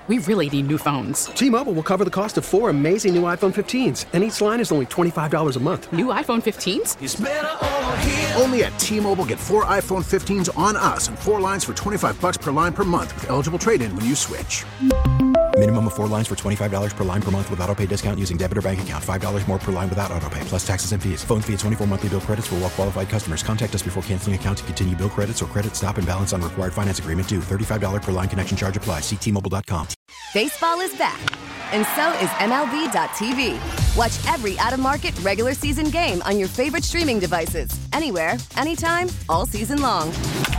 We really need new phones. T-Mobile will cover the cost of 4 amazing new iPhone 15s, and each line is only $25 a month. New iPhone 15s? It's better over here. Only at T-Mobile, get 4 iPhone 15s on us and 4 lines for $25 per line per month with eligible trade-in when you switch. Minimum of 4 lines for $25 per line per month with autopay discount using debit or bank account. $5 more per line without autopay, plus taxes and fees. Phone fee at 24 monthly bill credits for well-qualified customers. Contact us before canceling account to continue bill credits or credit stop and balance on required finance agreement due. $35 per line connection charge applies. See T-Mobile.com. Baseball is back, and so is MLB.tv. Watch every out-of-market regular season game on your favorite streaming devices. Anywhere, anytime, all season long.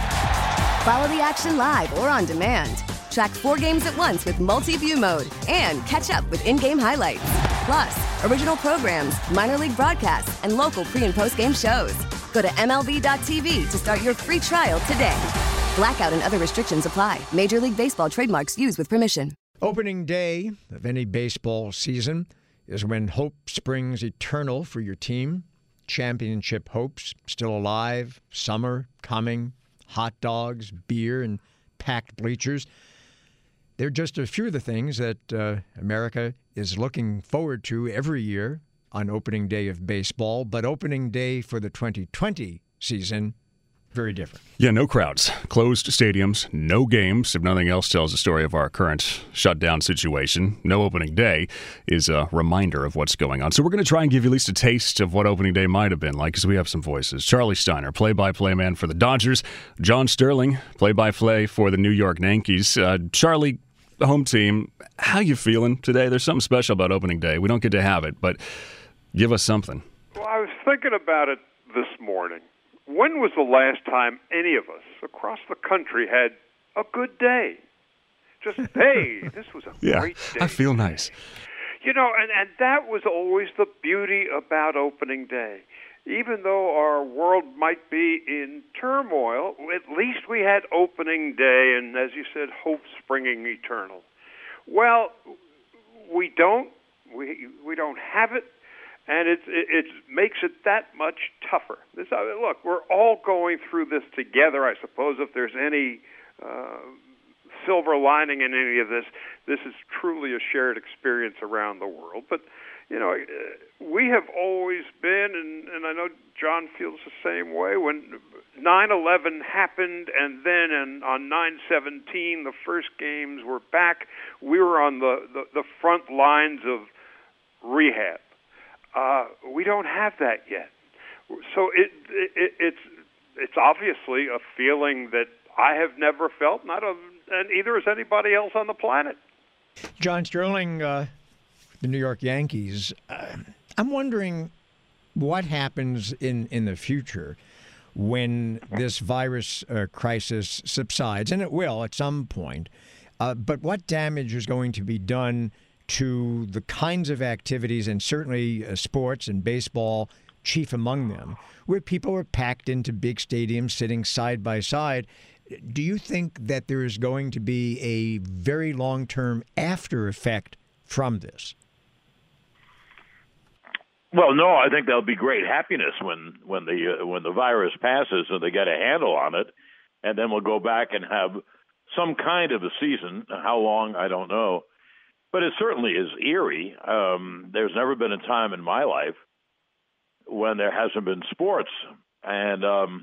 Follow the action live or on demand. Track 4 games at once with multi-view mode and catch up with in-game highlights. Plus, original programs, minor league broadcasts, and local pre- and post-game shows. Go to MLB.tv to start your free trial today. Blackout and other restrictions apply. Major League Baseball trademarks used with permission. Opening day of any baseball season is when hope springs eternal for your team. Championship hopes still alive, summer coming, hot dogs, beer, and packed bleachers. They're just a few of the things that America is looking forward to every year on opening day of baseball. But opening day for the 2020 season, very different. Yeah, no crowds, closed stadiums, no games. If nothing else tells the story of our current shutdown situation, no opening day is a reminder of what's going on. So we're going to try and give you at least a taste of what opening day might have been like, because we have some voices. Charlie Steiner, play-by-play man for the Dodgers. John Sterling, play-by-play for the New York Yankees. Charlie, the home team, how you feeling today? There's something special about opening day. We don't get to have it, but give us something. Well, I was thinking about it this morning. When was the last time any of us across the country had a good day? Just, hey, this was a great day. I feel nice. You know, and that was always the beauty about opening day. Even though our world might be in turmoil, at least we had opening day, and as you said, hope springing eternal. Well, we don't have it, and it makes it that much tougher. Look, we're all going through this together. I suppose if there's any silver lining in any of this, this is truly a shared experience around the world. But you know, we have always been, and I know John feels the same way, when 9/11 happened and then on 9/17 the first games were back, we were on the front lines of rehab. We don't have that yet. So it's obviously a feeling that I have never felt, and either has anybody else on the planet. John Sterling, the New York Yankees, I'm wondering what happens in the future when this virus crisis subsides, and it will at some point, but what damage is going to be done to the kinds of activities, and certainly sports and baseball chief among them, where people are packed into big stadiums sitting side by side. Do you think that there is going to be a very long-term after effect from this? Well, no, I think there'll be great happiness when the virus passes and they get a handle on it, and then we'll go back and have some kind of a season. How long, I don't know, but it certainly is eerie. There's never been a time in my life when there hasn't been sports, and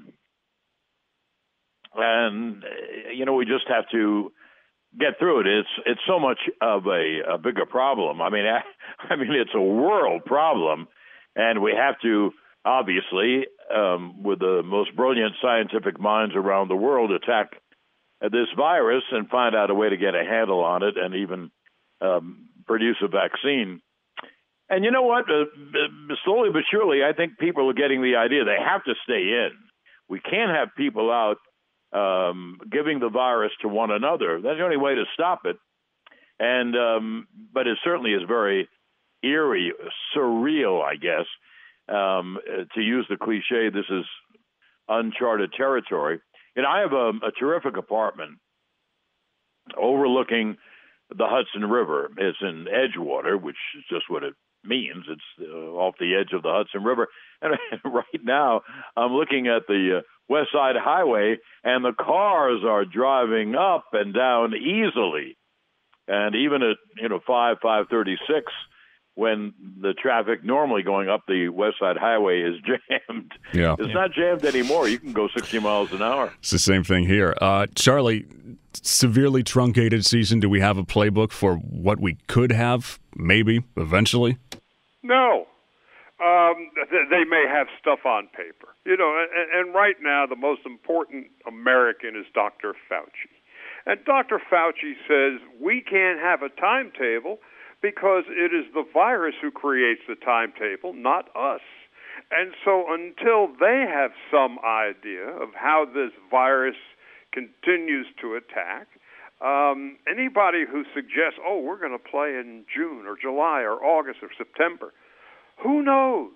you know, we just have to get through it. It's so much of a bigger problem. I mean, it's a world problem, and we have to obviously, with the most brilliant scientific minds around the world, attack this virus and find out a way to get a handle on it, and even produce a vaccine. And you know what? Slowly but surely, I think people are getting the idea they have to stay in. We can't have people out giving the virus to one another. That's the only way to stop it. And but it certainly is very eerie, surreal, I guess, to use the cliche. This is uncharted territory. And I have a terrific apartment overlooking the Hudson River. It's in Edgewater, which is just what it means. It's off the edge of the Hudson River. And right now, I'm looking at the West Side Highway, and the cars are driving up and down easily. And even at 5:36, when the traffic normally going up the West Side Highway is jammed, it's not jammed anymore. You can go 60 miles an hour. It's the same thing here. Charlie, severely truncated season. Do we have a playbook for what we could have, maybe, eventually? No. They may have stuff on paper. And right now the most important American is Dr. Fauci. And Dr. Fauci says we can't have a timetable because it is the virus who creates the timetable, not us. And so until they have some idea of how this virus continues to attack, anybody who suggests, we're going to play in June or July or August or September, who knows?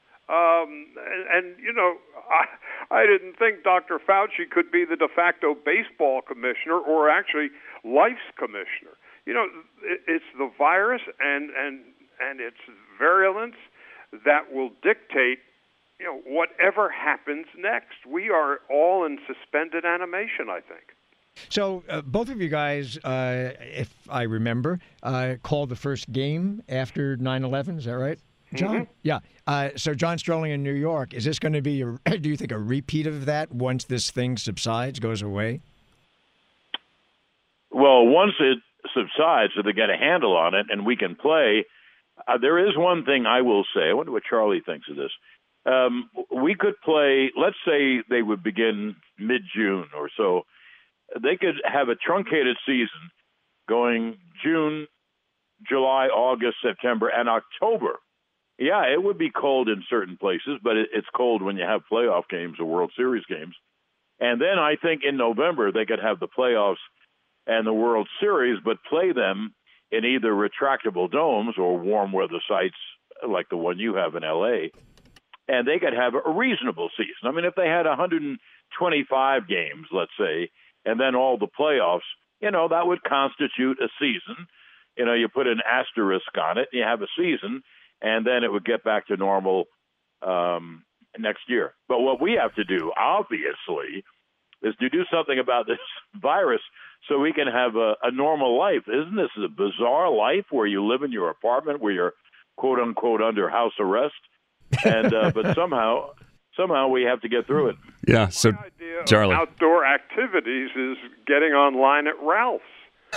I didn't think Dr. Fauci could be the de facto baseball commissioner or actually life's commissioner. It's the virus and its virulence that will dictate, whatever happens next. We are all in suspended animation, I think. So both of you guys, if I remember, called the first game after 9/11. Is that right, John? Mm-hmm. Yeah. So John Sterling in New York, is this going to be, do you think, a repeat of that once this thing subsides, goes away? Well, once it subsides, so they get a handle on it and we can play, there is one thing I will say. I wonder what Charlie thinks of this. We could play, let's say they would begin mid-June or so. They could have a truncated season going June, July, August, September, and October. Yeah, it would be cold in certain places, but it's cold when you have playoff games or World Series games. And then I think in November they could have the playoffs and the World Series, but play them in either retractable domes or warm weather sites like the one you have in L.A., and they could have a reasonable season. I mean, if they had 125 games, let's say, and then all the playoffs, that would constitute a season. You put an asterisk on it, you have a season, and then it would get back to normal next year. But what we have to do, obviously, is to do something about this virus so we can have a normal life. Isn't this a bizarre life where you live in your apartment where you're, quote unquote, under house arrest? And but somehow we have to get through it. Yeah. So, my idea Charlie, of outdoor activities is getting online at Ralph's.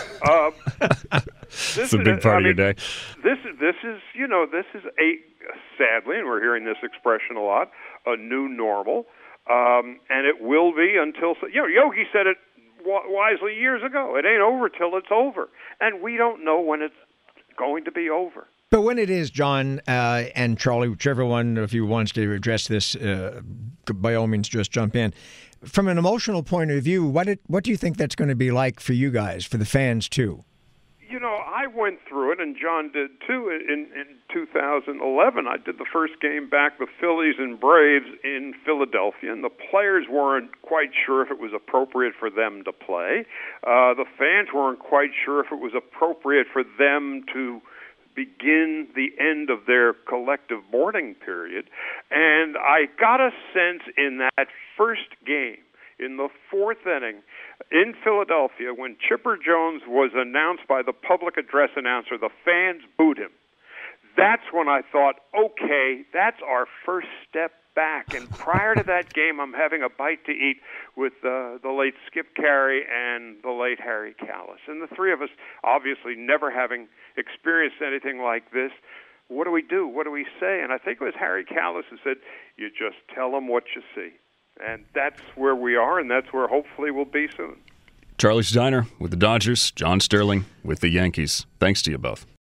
It's a big part of your day. This is sadly, and we're hearing this expression a lot, a new normal, and it will be until Yogi said it wisely years ago. It ain't over till it's over, and we don't know when it's going to be over. But when it is, John and Charlie, whichever one of you wants to address this, by all means, just jump in. From an emotional point of view, what do you think that's going to be like for you guys, for the fans too? I went through it, and John did too. In 2011, I did the first game back, the Phillies and Braves in Philadelphia, and the players weren't quite sure if it was appropriate for them to play. The fans weren't quite sure if it was appropriate for them to begin the end of their collective mourning period. And I got a sense in that first game, in the fourth inning, in Philadelphia, when Chipper Jones was announced by the public address announcer, the fans booed him. That's when I thought, okay, that's our first step back. And prior to that game, I'm having a bite to eat with the late Skip Carey and the late Harry Kalas. And the three of us, obviously never having experienced anything like this, what do we do? What do we say? And I think it was Harry Kalas who said, you just tell them what you see. And that's where we are, and that's where hopefully we'll be soon. Charlie Steiner with the Dodgers, John Sterling with the Yankees. Thanks to you both.